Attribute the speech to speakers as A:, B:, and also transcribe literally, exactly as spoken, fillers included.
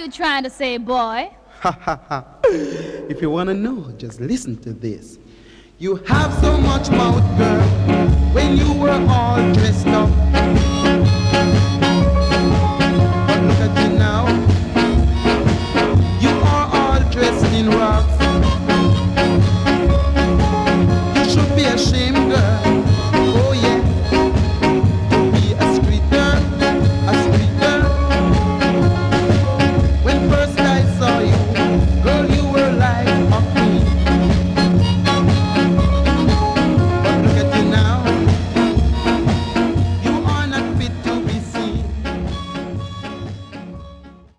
A: you trying to say, boy?
B: Ha ha ha. If you want to know, just listen to this. You have so much mouth, girl, when you were all dressed up. But look at you now. You are all dressed in rags. You should be ashamed, girl.